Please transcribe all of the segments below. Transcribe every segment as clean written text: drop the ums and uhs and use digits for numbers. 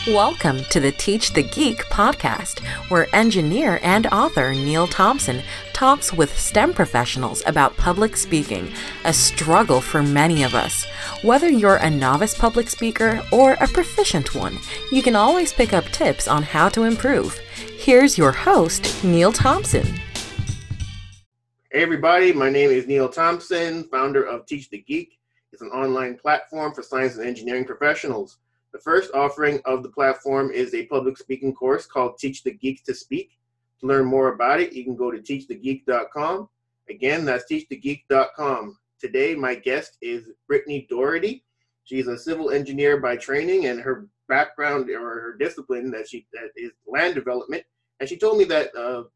Welcome to the Teach the Geek podcast, where engineer and author Neil Thompson talks with STEM professionals about public speaking, a struggle for many of us. Whether you're a novice public speaker or a proficient one, you can always pick up tips on how to improve. Here's your host, Neil Thompson. Hey everybody, my name is Neil Thompson, founder of Teach the Geek. It's an online platform for science and engineering professionals. The first offering of the platform is a public speaking course called Teach the Geek to Speak. To learn more about it, you can go to teachthegeek.com. Again, that's teachthegeek.com. Today, my guest is Brittany Doherty. She's a civil engineer by training, and her background or her discipline that is land development. And she told me that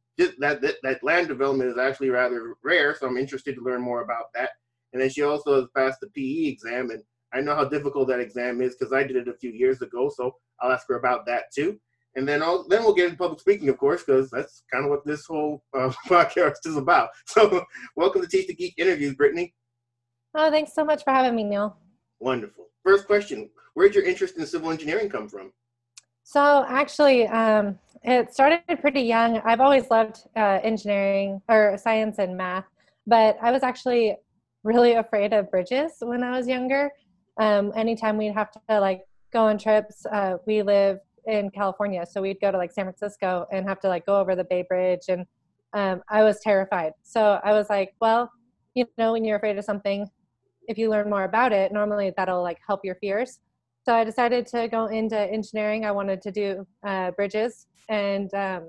that land development is actually rather rare, so I'm interested to learn more about that. And then she also has passed the PE exam, and I know how difficult that exam is because I did it a few years ago, so I'll ask her about that too. And then we'll get into public speaking, of course, because that's kind of what this whole podcast is about. So welcome to Teach the Geek Interviews, Brittany. Oh, thanks so much for having me, Neil. Wonderful. First question, where'd your interest in civil engineering come from? So actually, it started pretty young. I've always loved engineering or science and math, but I was actually really afraid of bridges when I was younger. Anytime we'd have to go on trips, we live in California, so we'd go to San Francisco and have to go over the Bay Bridge, and I was terrified. So I was like, well, when you're afraid of something, if you learn more about it, normally that'll help your fears. So I decided to go into engineering. I wanted to do bridges, and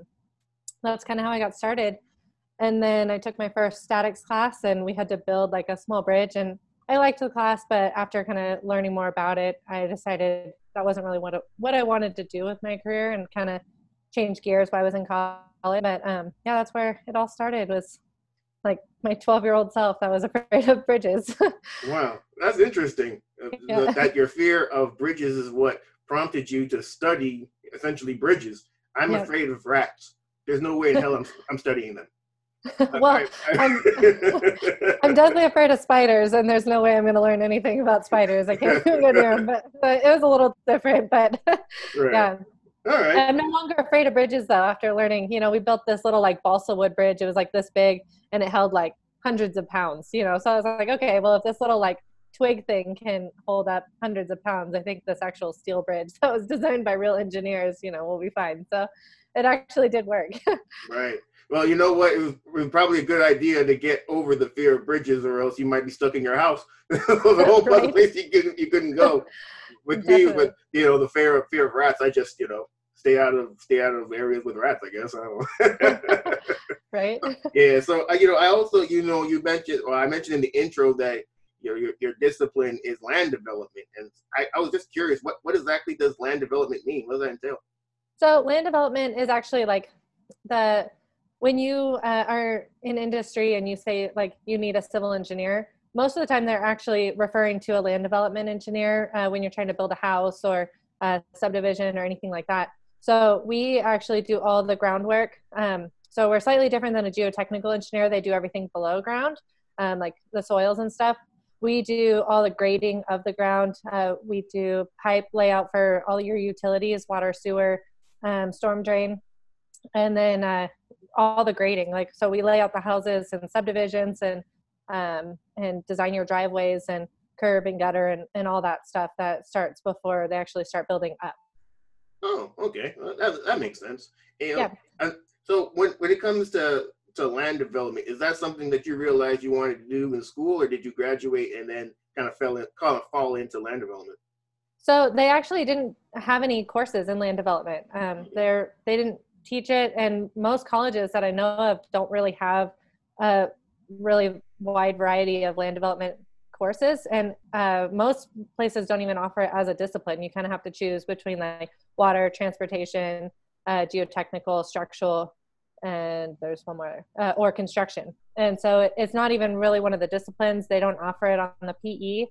that's kind of how I got started. And then I took my first statics class, and we had to build a small bridge, and I liked the class, but after kind of learning more about it, I decided that wasn't really what I wanted to do with my career, and kind of changed gears while I was in college. But that's where it all started, was my 12-year-old self that was afraid of bridges. Wow, that's interesting. Yeah. That your fear of bridges is what prompted you to study essentially bridges. I'm afraid of rats. There's no way in hell I'm studying them. Well, I'm definitely afraid of spiders, and there's no way I'm going to learn anything about spiders. I can't go near them, but it was a little different. But Right. Yeah, All right. I'm no longer afraid of bridges though. After learning, we built this little balsa wood bridge. It was this big, and it held hundreds of pounds. So I was like, okay, well, if this little twig thing can hold up hundreds of pounds, I think this actual steel bridge that was designed by real engineers, will be fine. So it actually did work. Right. Well, you know what? It was probably a good idea to get over the fear of bridges, or else you might be stuck in your house. The whole other place you couldn't go. With Definitely. me, with the fear of rats, I just stay out of areas with rats. I guess I don't know. Right. Yeah. So I also you mentioned, or I mentioned in the intro that your discipline is land development, and I was just curious, what exactly does land development mean? What does that entail? So land development is actually when you are in industry and you say you need a civil engineer, most of the time they're actually referring to a land development engineer when you're trying to build a house or a subdivision or anything like that. So we actually do all the groundwork. So we're slightly different than a geotechnical engineer. They do everything below ground, like the soils and stuff. We do all the grading of the ground. We do pipe layout for all your utilities, water, sewer, storm drain, and then all the grading. So we lay out the houses and subdivisions, and design your driveways and curb and gutter and all that stuff that starts before they actually start building up. Oh, okay. Well, that makes sense. Yeah. So when it comes to land development, is that something that you realized you wanted to do in school, or did you graduate and then kind of fall into land development? So they actually didn't have any courses in land development. They didn't teach it, and most colleges that I know of don't really have a really wide variety of land development courses, and most places don't even offer it as a discipline. You kind of have to choose between water, transportation, geotechnical, structural, and there's one more, or construction. And so it's not even really one of the disciplines. They don't offer it on the PE.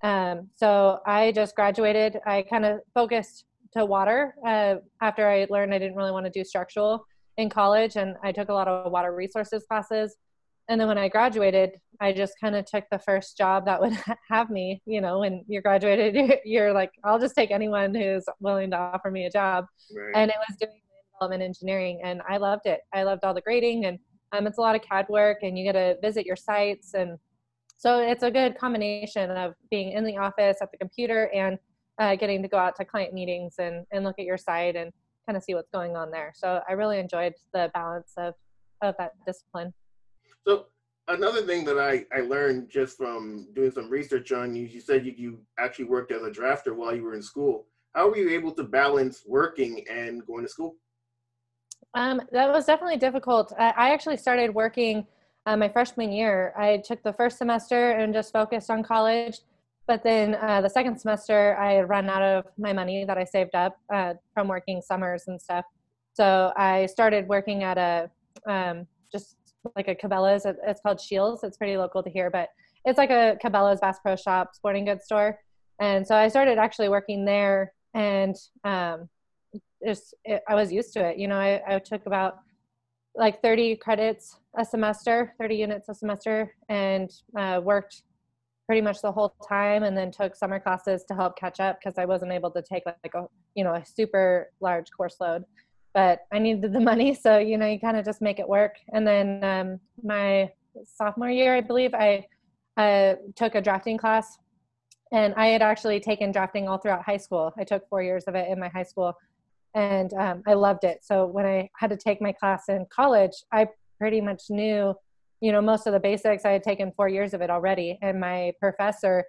So I just graduated. I kind of focused to water after I learned I didn't really want to do structural in college, and I took a lot of water resources classes. And then when I graduated, I just kind of took the first job that would have me, when you're graduated, you're like, I'll just take anyone who's willing to offer me a job. Right. And it was doing development engineering, and I loved it. I loved all the grading, and it's a lot of CAD work, and you get to visit your sites. And so it's a good combination of being in the office at the computer and getting to go out to client meetings and look at your site and kind of see what's going on there. So I really enjoyed the balance of that discipline. So another thing that I learned just from doing some research on you, you said you actually worked as a drafter while you were in school. How were you able to balance working and going to school? That was definitely difficult. I actually started working my freshman year. I took the first semester and just focused on college. But then the second semester, I had run out of my money that I saved up from working summers and stuff. So I started working at just like a Cabela's. It's called Shields. It's pretty local to here, but it's like a Cabela's Bass Pro Shop sporting goods store. And so I started actually working there, and I was used to it. I took about like 30 credits a semester, 30 units a semester, and worked pretty much the whole time, and then took summer classes to help catch up because I wasn't able to take a super large course load, but I needed the money. So, you kind of just make it work. And then my sophomore year, I believe, I took a drafting class, and I had actually taken drafting all throughout high school. I took 4 years of it in my high school, and I loved it. So when I had to take my class in college, I pretty much knew most of the basics. I had taken 4 years of it already. And my professor,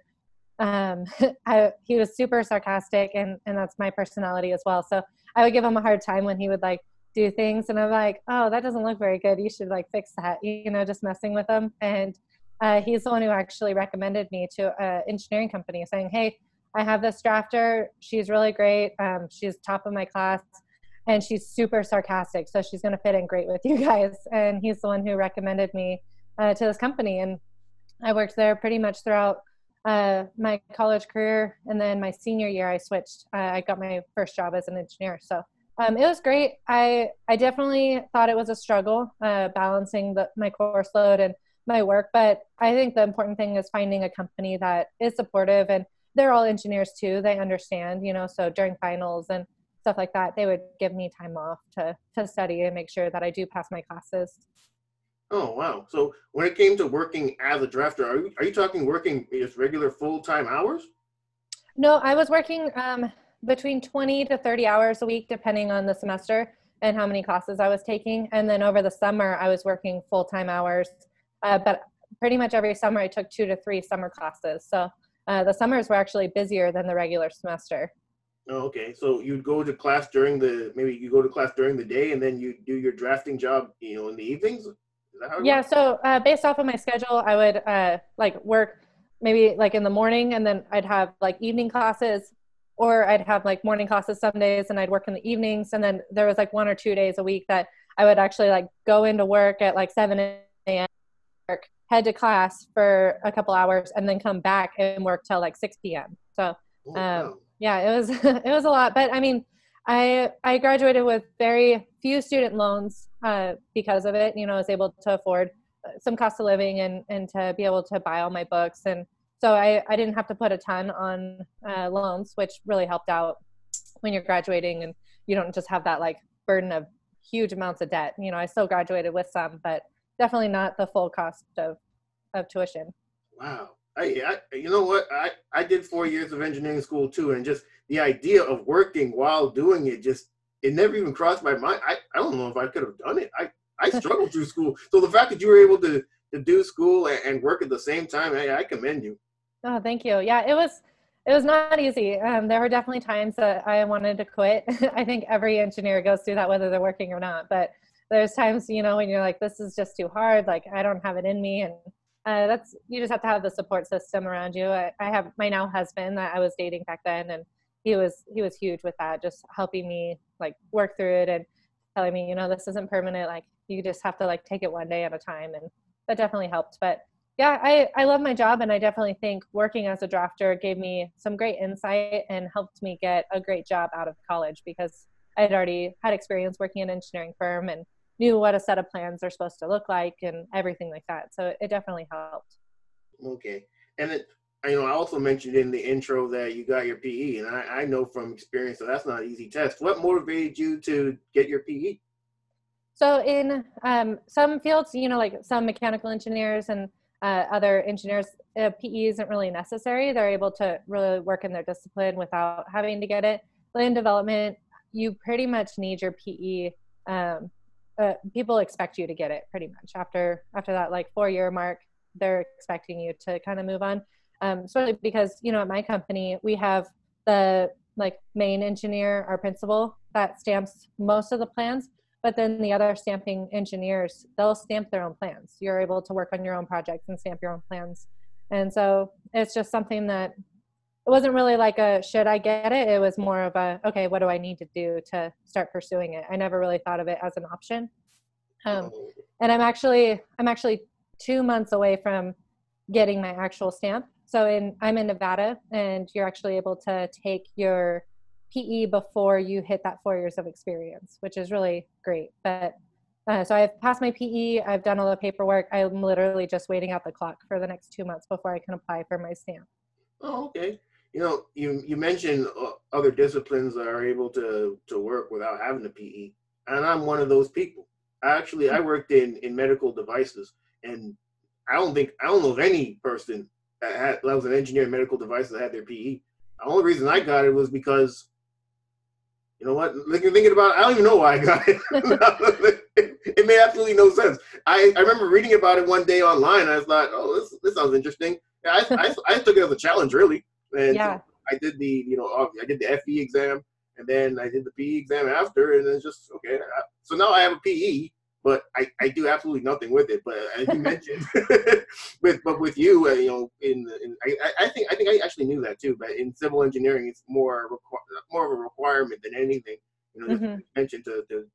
he was super sarcastic, and that's my personality as well. So I would give him a hard time when he would do things. And I'm like, oh, that doesn't look very good. You should fix that, just messing with him. And he's the one who actually recommended me to an engineering company, saying, hey, I have this drafter. She's really great. She's top of my class, and she's super sarcastic. So she's going to fit in great with you guys. And he's the one who recommended me to this company. And I worked there pretty much throughout my college career. And then my senior year, I switched. I got my first job as an engineer. So it was great. I definitely thought it was a struggle balancing my course load and my work. But I think the important thing is finding a company that is supportive, and they're all engineers too. They understand, so during finals and stuff like that, they would give me time off to study and make sure that I do pass my classes. Oh, wow. So when it came to working as a drafter, are you talking working just regular full-time hours? No, I was working between 20 to 30 hours a week, depending on the semester and how many classes I was taking. And then over the summer, I was working full-time hours. But pretty much every summer, I took 2 to 3 summer classes. So the summers were actually busier than the regular semester. Oh, okay. So you'd go to class maybe you go to class during the day, and then you do your drafting job, in the evenings? Is that how it works? So based off of my schedule, I would work maybe in the morning, and then I'd have evening classes, or I'd have morning classes some days, and I'd work in the evenings. And then there was 1 or 2 days a week that I would actually go into work at 7 a.m., head to class for a couple hours, and then come back and work till 6 p.m. So yeah, it was it was a lot. But I mean, I graduated with very few student loans because of it. I was able to afford some cost of living and to be able to buy all my books. And so I didn't have to put a ton on loans, which really helped out when you're graduating, and you don't just have that burden of huge amounts of debt. I still graduated with some, but definitely not the full cost of tuition. Wow. You know what? I did 4 years of engineering school too, and just the idea of working while doing it, it never even crossed my mind. I don't know if I could have done it. I struggled through school. So the fact that you were able to do school and work at the same time, I commend you. Oh, thank you. Yeah, it was not easy. There were definitely times that I wanted to quit. I think every engineer goes through that, whether they're working or not. But there's times, when you're like, this is just too hard. I don't have it in me. And you just have to have the support system around you. I have my now husband that I was dating back then, and he was huge with that, just helping me work through it and telling me, this isn't permanent. You just have to take it one day at a time. And that definitely helped. But yeah, I love my job, and I definitely think working as a drafter gave me some great insight and helped me get a great job out of college, because I had already had experience working in an engineering firm and knew what a set of plans are supposed to look like and everything like that. So it definitely helped. Okay. And I also mentioned in the intro that you got your PE, and I know from experience that that's not an easy test. What motivated you to get your PE? So in some fields, like some mechanical engineers and other engineers, PE isn't really necessary. They're able to really work in their discipline without having to get it. Land development, you pretty much need your PE. People expect you to get it pretty much after that like 4-year mark. They're expecting you to kind of move on, especially because at my company we have the like main engineer, our principal, that stamps most of the plans. But then the other stamping engineers, they'll stamp their own plans. You're able to work on your own projects and stamp your own plans. And so it's just something that it wasn't really like a, should I get it? It was more of a, okay, what do I need to do to start pursuing it? I never really thought of it as an option. And I'm actually 2 months away from getting my actual stamp. So I'm in Nevada, and you're actually able to take your PE before you hit that 4 years of experience, which is really great. But so I've passed my PE, I've done all the paperwork. I'm literally just waiting out the clock for the next 2 months before I can apply for my stamp. Oh, okay. You mentioned other disciplines that are able to work without having a PE, and I'm one of those people. I worked in medical devices, and I don't know of any person that was an engineer in medical devices that had their PE. The only reason I got it was because, you know what? Thinking about it, I don't even know why I got it. It made absolutely no sense. I remember reading about it one day online, and I was like, oh, this sounds interesting. I took it as a challenge, really. And Yeah. so I did I did the FE exam, and then I did the PE exam after, and it's just, okay. So now I have a PE, but I do absolutely nothing with it. But as you mentioned, with you, I think I actually knew that too. But in civil engineering, it's more of a requirement than anything. Just mentioned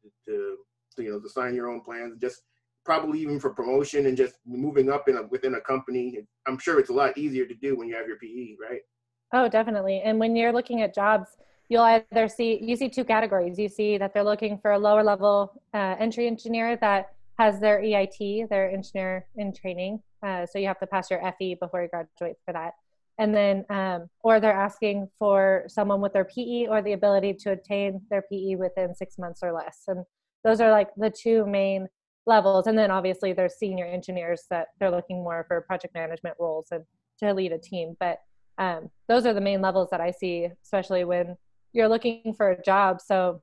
to sign your own plans, just probably even for promotion and just moving up within a company. I'm sure it's a lot easier to do when you have your PE, right? Oh, definitely. And when you're looking at jobs, you'll either see two categories. You see that they're looking for a lower level entry engineer that has their EIT, their engineer in training. So you have to pass your FE before you graduate for that. And then, or they're asking for someone with their PE or the ability to attain their PE within 6 months or less. And those are like the two main levels. And then obviously there's senior engineers that they're looking more for project management roles and to lead a team. But those are the main levels that I see, especially when you're looking for a job. So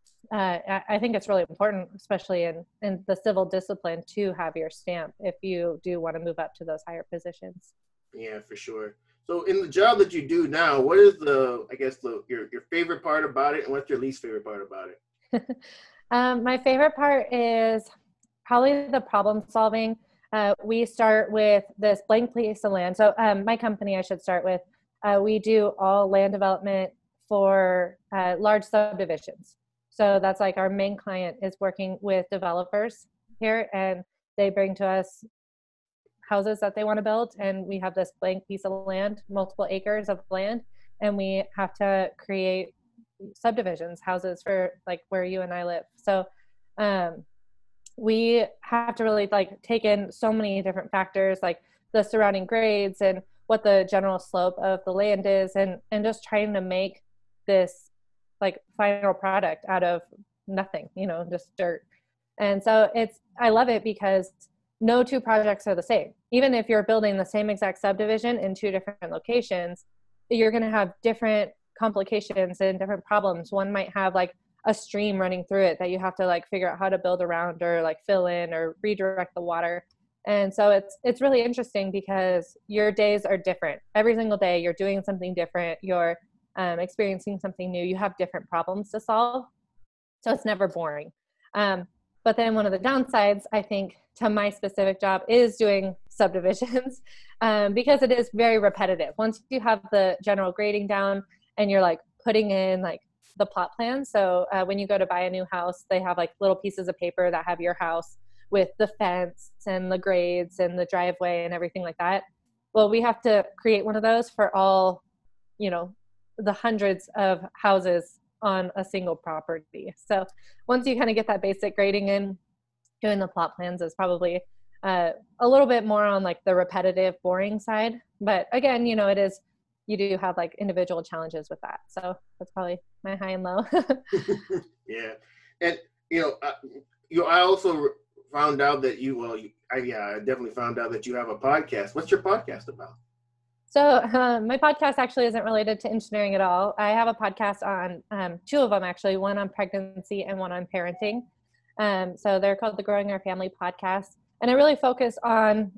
I think it's really important, especially in the civil discipline, to have your stamp if you do want to move up to those higher positions. Yeah, for sure. So in the job that you do now, what is your favorite part about it, and what's your least favorite part about it? My favorite part is probably the problem solving. We start with this blank piece of land. So my company, I should start with, we do all land development for large subdivisions. So that's like our main client is working with developers here, and they bring to us houses that they want to build, and we have this blank piece of land, multiple acres of land, and we have to create subdivisions, houses for like where you and I live. So we have to really like take in so many different factors, like the surrounding grades and what the general slope of the land is, and just trying to make this like final product out of nothing, just dirt. And so I love it because no two projects are the same. Even if you're building the same exact subdivision in two different locations, you're going to have different complications and different problems. One might have like a stream running through it that you have to like figure out how to build around or like fill in or redirect the water. And so it's really interesting because your days are different. Every single day you're doing something different. You're experiencing something new. You have different problems to solve. So it's never boring. But then one of the downsides, I think, to my specific job is doing subdivisions because it is very repetitive. Once you have the general grading down and you're like putting in like the plot plan. So when you go to buy a new house, they have like little pieces of paper that have your house with the fence and the grades and the driveway and everything like that. Well, we have to create one of those for all, the hundreds of houses on a single property. So once you kind of get that basic grading in, doing the plot plans is probably a little bit more on like the repetitive, boring side. But again, you know, you do have like individual challenges with that. So that's probably my high and low. Yeah. And, I also found out that I definitely found out that you have a podcast. What's your podcast about? So my podcast actually isn't related to engineering at all. I have a podcast on two of them, actually, one on pregnancy and one on parenting. So they're called the Growing Our Family podcast. And I really focus on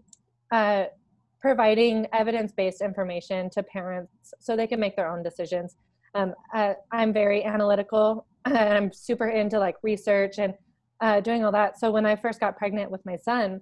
providing evidence-based information to parents so they can make their own decisions. I'm very analytical, and I'm super into like research and doing all that. So when I first got pregnant with my son,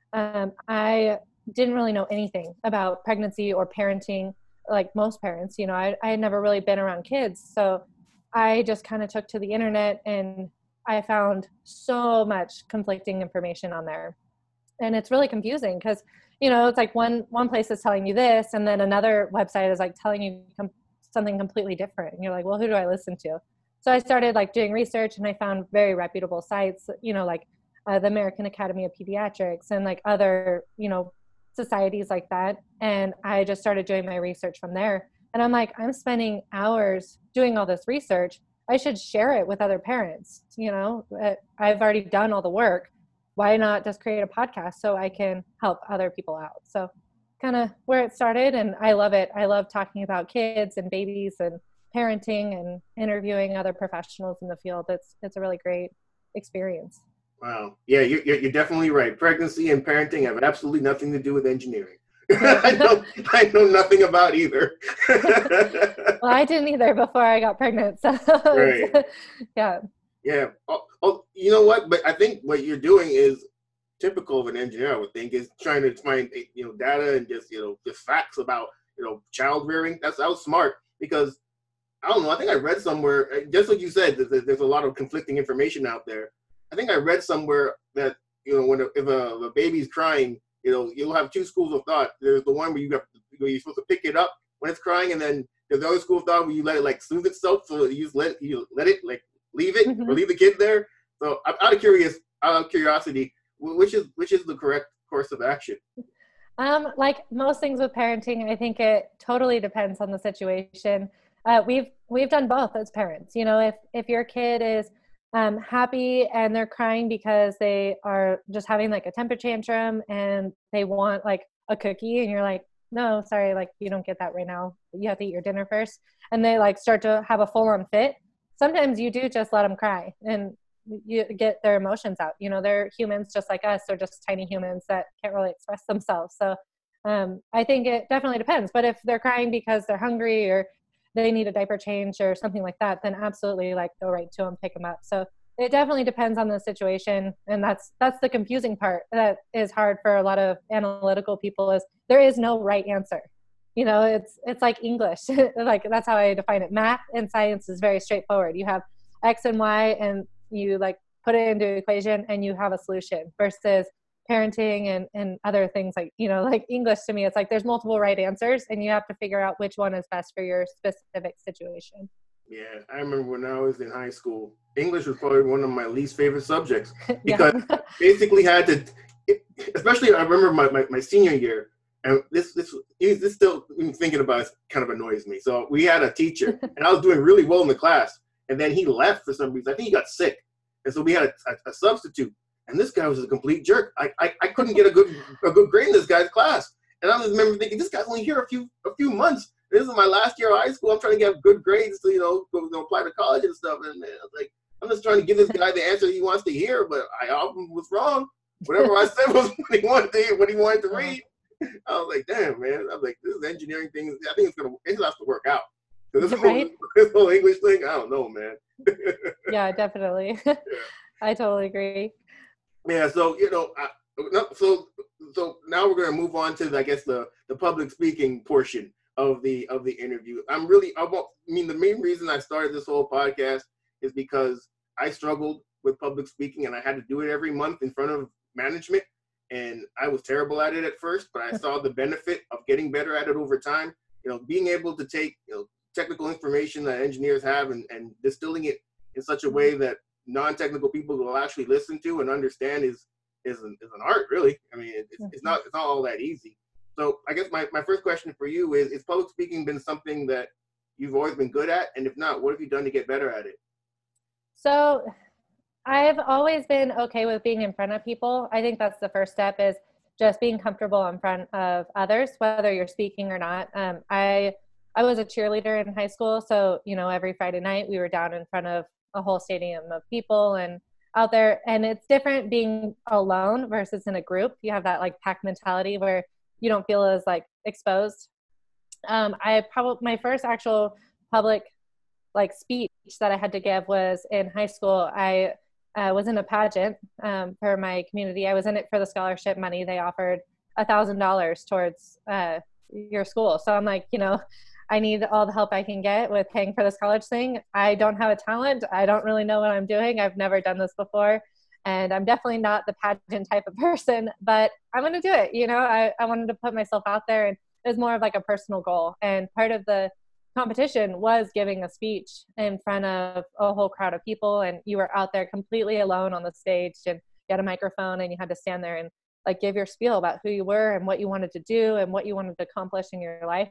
I didn't really know anything about pregnancy or parenting like most parents. You know, I had never really been around kids. So I just kind of took to the internet, and I found so much conflicting information on there. And it's really confusing because, you know, it's like one place is telling you this, and then another website is like telling you something completely different. And you're like, well, who do I listen to? So I started like doing research, and I found very reputable sites, you know, like the American Academy of Pediatrics and like other, you know, societies like that. And I just started doing my research from there. And I'm like, I'm spending hours doing all this research. I should share it with other parents. You know, I've already done all the work. Why not just create a podcast so I can help other people out? So kind of where it started, and I love it. I love talking about kids and babies and parenting and interviewing other professionals in the field. It's a really great experience. Wow. Yeah, you're definitely right. Pregnancy and parenting have absolutely nothing to do with engineering. I know nothing about either. Well, I didn't either before I got pregnant. So right. Yeah. Yeah. Oh, you know what? But I think what you're doing is typical of an engineer, I would think, is trying to find, data and just facts about, child rearing. That was smart, because I don't know. I think I read somewhere, just like you said, there's a lot of conflicting information out there. I think I read somewhere that, if a baby's crying, you'll have two schools of thought. There's the one where you're supposed to pick it up when it's crying, and then there's the other school of thought where you let it like soothe itself, so you just let it like leave it, or leave the kid there. So I'm out of curiosity, which is the correct course of action? Like most things with parenting, I think it totally depends on the situation. We've done both as parents. You know, if your kid is happy and they're crying because they are just having like a temper tantrum and they want like a cookie, and you're like, no, sorry, like you don't get that right now. You have to eat your dinner first. And they like start to have a full-on fit. Sometimes you do just let them cry and you get their emotions out. You know, they're humans just like us. They're just tiny humans that can't really express themselves. So I think it definitely depends. But if they're crying because they're hungry or they need a diaper change or something like that, then absolutely like go right to them, pick them up. So it definitely depends on the situation. And that's the confusing part that is hard for a lot of analytical people, is there is no right answer. You know, it's like English. Like that's how I define it. Math and science is very straightforward. You have X and Y, and you like put it into an equation and you have a solution, versus parenting and other things like, like English, to me, it's like there's multiple right answers and you have to figure out which one is best for your specific situation. Yeah, I remember when I was in high school, English was probably one of my least favorite subjects, because basically had to, especially I remember my senior year, and this still, even thinking about it, kind of annoys me. So we had a teacher, and I was doing really well in the class, and then he left for some reason. I think he got sick, and so we had a substitute, and this guy was a complete jerk. I couldn't get a good grade in this guy's class, and I just remember thinking, this guy's only here a few months. This is my last year of high school. I'm trying to get good grades to apply to college and stuff. And man, I was like, I'm just trying to give this guy the answer he wants to hear, but I often was wrong. Whatever I said was what he wanted to hear, what he wanted to read. I was like, damn, man. I was like, this is engineering thing. I think it has to work out. This whole English thing, I don't know, man. Yeah, definitely. Yeah. I totally agree. Yeah, so so now we're going to move on to, I guess, the public speaking portion of the interview. The main reason I started this whole podcast is because I struggled with public speaking, and I had to do it every month in front of management, and I was terrible at it at first, but I saw the benefit of getting better at it over time. Being able to take technical information that engineers have and distilling it in such a way that non-technical people will actually listen to and understand is is an art, really. I mean, it's not all that easy. So I guess my first question for you is public speaking been something that you've always been good at? And if not, what have you done to get better at it? So I've always been okay with being in front of people. I think that's the first step, is just being comfortable in front of others, whether you're speaking or not. I was a cheerleader in high school. So, every Friday night we were down in front of a whole stadium of people and out there. And it's different being alone versus in a group. You have that like pack mentality where you don't feel as like exposed. My first actual public like speech that I had to give was in high school. I was in a pageant for my community. I was in it for the scholarship money. They offered $1,000 towards your school. So I'm like, I need all the help I can get with paying for this college thing. I don't have a talent. I don't really know what I'm doing. I've never done this before. And I'm definitely not the pageant type of person, but I'm going to do it. I wanted to put myself out there, and it was more of like a personal goal. And part of the competition was giving a speech in front of a whole crowd of people. And you were out there completely alone on the stage, and you had a microphone, and you had to stand there and like give your spiel about who you were and what you wanted to do and what you wanted to accomplish in your life.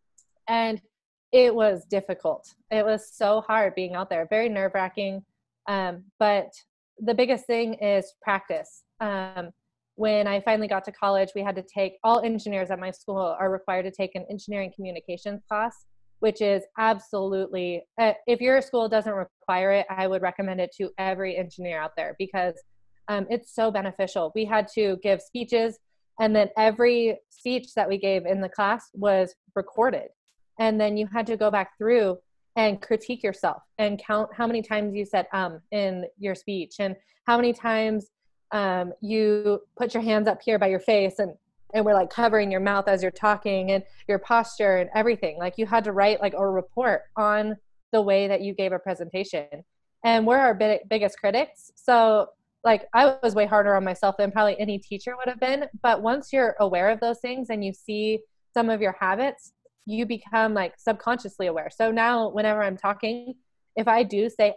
And it was difficult. It was so hard being out there, very nerve-wracking. But the biggest thing is practice. When I finally got to college, we had to take, all engineers at my school are required to take an engineering communications class, which is absolutely, if your school doesn't require it, I would recommend it to every engineer out there, because it's so beneficial. We had to give speeches, and then every speech that we gave in the class was recorded. And then you had to go back through and critique yourself and count how many times you said in your speech, and how many times you put your hands up here by your face and we're like covering your mouth as you're talking, and your posture and everything. Like you had to write like a report on the way that you gave a presentation. And we're our biggest critics. So like I was way harder on myself than probably any teacher would have been. But once you're aware of those things and you see some of your habits, you become like subconsciously aware. So now whenever I'm talking, if I do say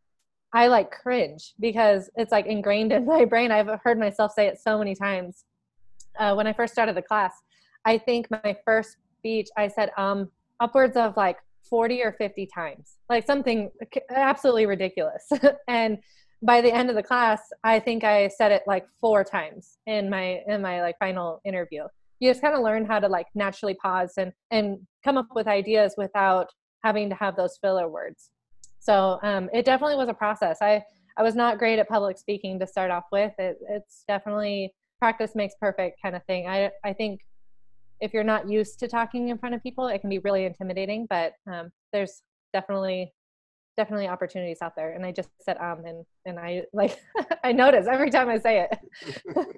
I like cringe, because it's like ingrained in my brain. I've heard myself say it so many times. When I first started the class, I think my first speech, I said upwards of like 40 or 50 times, like something absolutely ridiculous. And by the end of the class, I think I said it like 4 times in my like final interview. You just kind of learn how to like naturally pause and come up with ideas without having to have those filler words. So it definitely was a process. I was not great at public speaking to start off with. It's definitely practice makes perfect kind of thing. I think if you're not used to talking in front of people, it can be really intimidating, but there's definitely opportunities out there. And I just said and I like I notice every time I say it.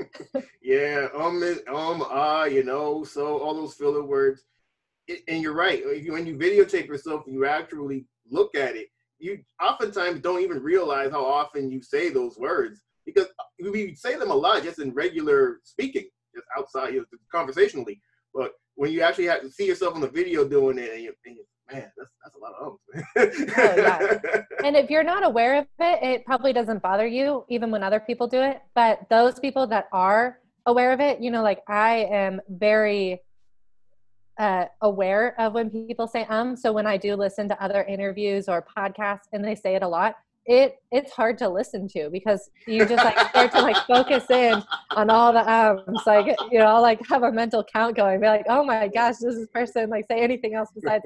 Yeah, so all those filler words. And you're right. When you videotape yourself and you actually look at it, you oftentimes don't even realize how often you say those words, because we say them a lot just in regular speaking, just outside, conversationally. But when you actually have to see yourself on the video doing it, and you man, that's a lot of Oh, yeah. And if you're not aware of it, it probably doesn't bother you, even when other people do it. But those people that are aware of it, like I am very aware of when people say so when I do listen to other interviews or podcasts and they say it a lot, it's hard to listen to, because you just like start to like focus in on all the like I'll like have a mental count going, be like, oh my gosh, does this person like say anything else besides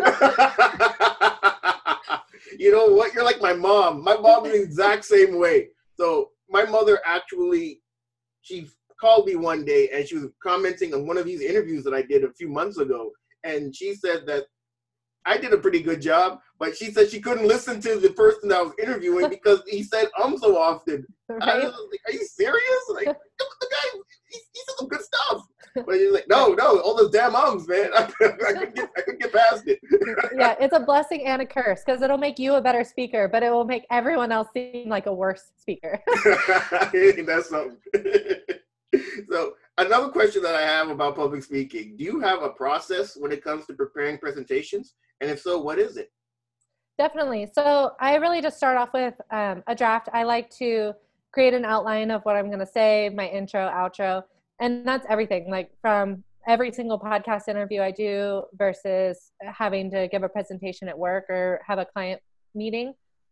You know what, you're like my mom. My mom is the exact same way. So my mother actually, she called me one day and she was commenting on one of these interviews that I did a few months ago, and she said that I did a pretty good job, but she said she couldn't listen to the person that I was interviewing because he said so often. Right? I was like, are you serious? Like, the guy, he said some good stuff. But he's like, no, all those damn man. I couldn't get past it. Yeah, it's a blessing and a curse, because it'll make you a better speaker, but it will make everyone else seem like a worse speaker. That's something. So another question that I have about public speaking: do you have a process when it comes to preparing presentations? And if so, what is it? Definitely. So I really just start off with a draft. I like to create an outline of what I'm going to say, my intro, outro, and that's everything. Like from every single podcast interview I do versus having to give a presentation at work or have a client meeting.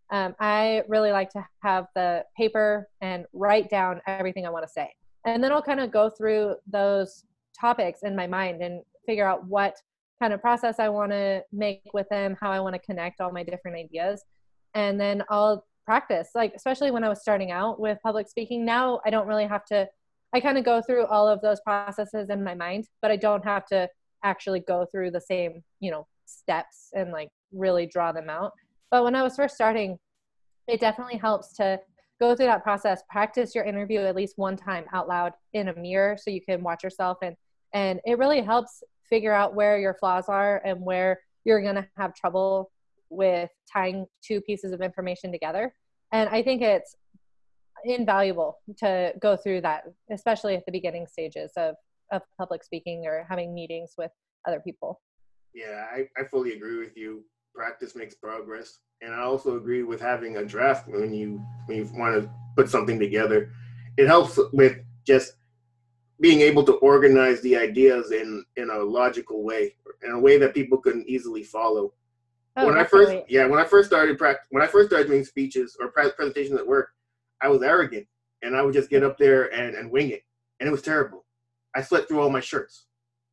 I really like to have the paper and write down everything I want to say. And then I'll kind of go through those topics in my mind and figure out what kind of process I want to make with them, how I want to connect all my different ideas. And then I'll practice, like, especially when I was starting out with public speaking. Now I don't really have to, I kind of go through all of those processes in my mind, but I don't have to actually go through the same, steps and like really draw them out. But when I was first starting, it definitely helps to go through that process, practice your interview at least one time out loud in a mirror so you can watch yourself. And it really helps figure out where your flaws are and where you're going to have trouble with tying two pieces of information together. And I think it's invaluable to go through that, especially at the beginning stages of public speaking or having meetings with other people. Yeah, I fully agree with you. Practice makes progress. And I also agree with having a draft when you want to put something together. It helps with just being able to organize the ideas in a logical way, in a way that people can easily follow. Oh, when definitely. I first started doing speeches or presentations at work, I was arrogant and I would just get up there and wing it, and it was terrible. I sweat through all my shirts.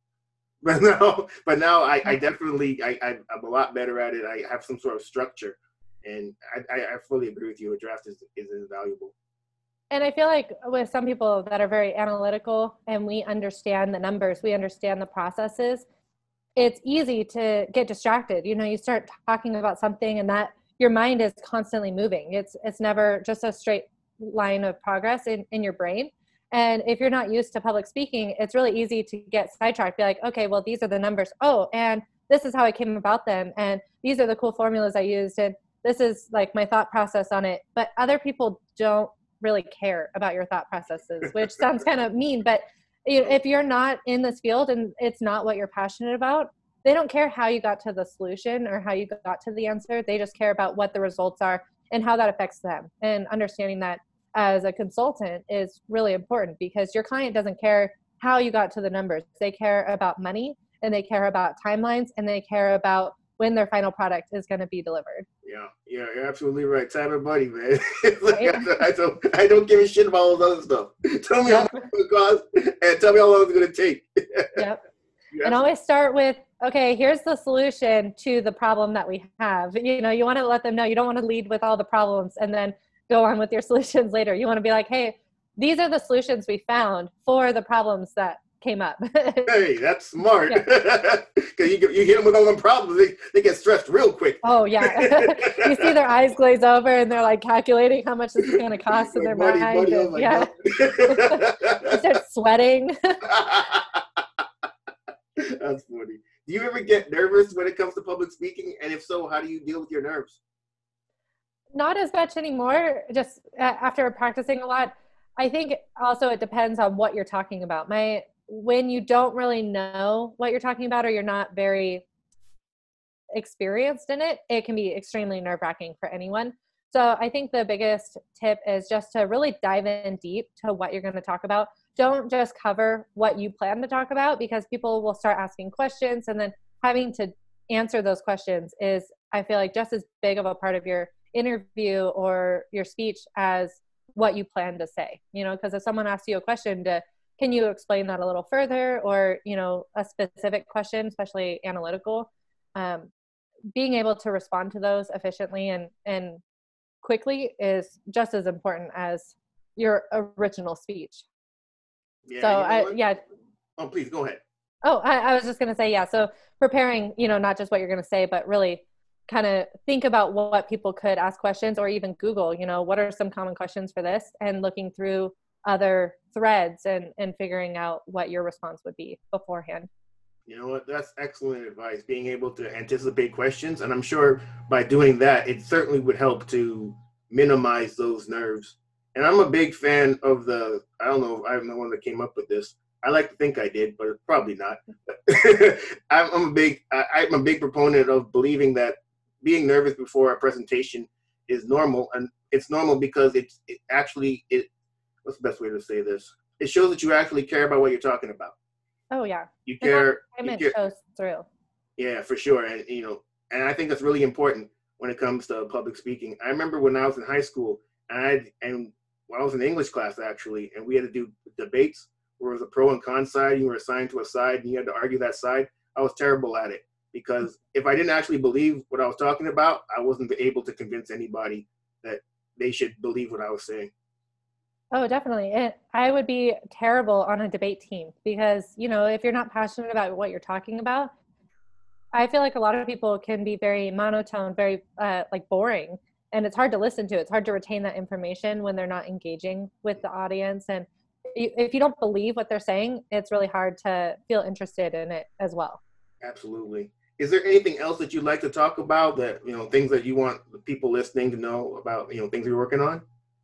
But now I definitely I'm a lot better at it. I have some sort of structure, and I fully agree with you. A draft is invaluable. And I feel like with some people that are very analytical and we understand the numbers, we understand the processes, it's easy to get distracted. You start talking about something and that your mind is constantly moving. It's never just a straight line of progress in your brain. And if you're not used to public speaking, it's really easy to get sidetracked. Be like, okay, well, these are the numbers. Oh, and this is how I came about them. And these are the cool formulas I used. And this is like my thought process on it. But other people don't really care about your thought processes, which sounds kind of mean, but if you're not in this field and it's not what you're passionate about, they don't care how you got to the solution or how you got to the answer. They just care about what the results are and how that affects them. And understanding that as a consultant is really important, because your client doesn't care how you got to the numbers. They care about money, and they care about timelines, and they care about when their final product is going to be delivered. Yeah, you're absolutely right. Time and money, man. Right? I don't give a shit about all those other stuff. Tell me how much it's going to cost, and tell me how long it's going to take. Yep. And always start with, okay, here's the solution to the problem that we have. You want to let them know. You don't want to lead with all the problems and then go on with your solutions later. You want to be like, hey, these are the solutions we found for the problems that came up. Hey, that's smart. Because you hit them with all them problems, they get stressed real quick. Oh, yeah. You see their eyes glaze over and they're like calculating how much this is going to cost in their mind. Yeah. You start sweating. That's funny. Do you ever get nervous when it comes to public speaking? And if so, how do you deal with your nerves? Not as much anymore, just after practicing a lot. I think also it depends on what you're talking about. When you don't really know what you're talking about or you're not very experienced in it, it can be extremely nerve-wracking for anyone. So I think the biggest tip is just to really dive in deep to what you're going to talk about. Don't just cover what you plan to talk about, because people will start asking questions, and then having to answer those questions is, I feel like, just as big of a part of your interview or your speech as what you plan to say, because if someone asks you a question can you explain that a little further, or, a specific question, especially analytical, being able to respond to those efficiently and quickly is just as important as your original speech. Yeah, Oh, please go ahead. Oh, I was just going to say, yeah. So preparing, not just what you're going to say, but really kind of think about what people could ask questions, or even Google, what are some common questions for this, and looking through other threads and figuring out what your response would be beforehand. You know what? That's excellent advice, being able to anticipate questions. And I'm sure by doing that, it certainly would help to minimize those nerves. And I'm a big fan of I don't know if I'm the one that came up with this. I like to think I did, but probably not. I'm a big proponent of believing that being nervous before a presentation is normal. And it's normal because it actually, what's the best way to say this? It shows that you actually care about what you're talking about. Oh yeah. You care. It shows through. Yeah, for sure. And, and I think that's really important when it comes to public speaking. I remember when I was in high school and when I was in English class actually, and we had to do debates where it was a pro and con side, you were assigned to a side and you had to argue that side. I was terrible at it because if I didn't actually believe what I was talking about, I wasn't able to convince anybody that they should believe what I was saying. Oh, definitely. I would be terrible on a debate team because, if you're not passionate about what you're talking about, I feel like a lot of people can be very monotone, very boring, and it's hard to listen to. It's hard to retain that information when they're not engaging with the audience. And if you don't believe what they're saying, it's really hard to feel interested in it as well. Absolutely. Is there anything else that you'd like to talk about that, things that you want the people listening to know about, things you're working on?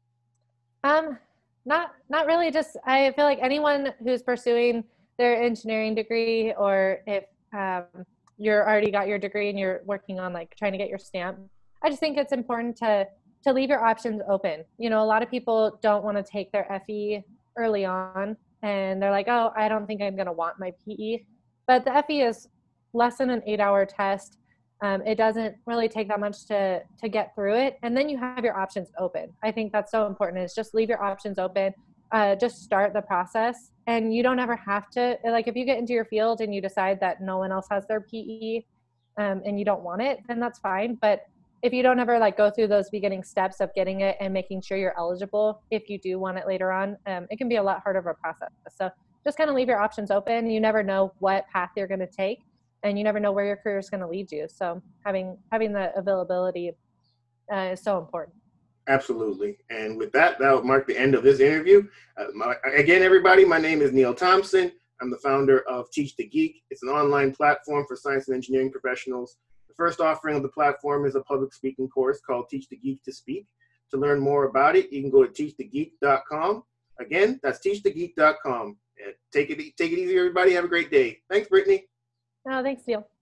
Not really. Just, I feel like anyone who's pursuing their engineering degree, or if you're already got your degree and you're working on trying to get your stamp, I just think it's important to leave your options open. A lot of people don't want to take their FE early on and they're like, oh, I don't think I'm going to want my PE. But the FE is less than an 8-hour test. It doesn't really take that much to get through it. And then you have your options open. I think that's so important, is just leave your options open. Just start the process. And you don't ever have to, if you get into your field and you decide that no one else has their PE and you don't want it, then that's fine. But if you don't ever go through those beginning steps of getting it and making sure you're eligible, if you do want it later on, it can be a lot harder of a process. So just kind of leave your options open. You never know what path you're going to take, and you never know where your career is going to lead you. So having the availability is so important. Absolutely. And with that will mark the end of this interview. Again, everybody, my name is Neil Thompson. I'm the founder of Teach the Geek. It's an online platform for science and engineering professionals. The first offering of the platform is a public speaking course called Teach the Geek to Speak. To learn more about it, you can go to teachthegeek.com. Again, that's teachthegeek.com. Take it easy, everybody. Have a great day. Thanks, Brittany. Oh, thanks, Neil.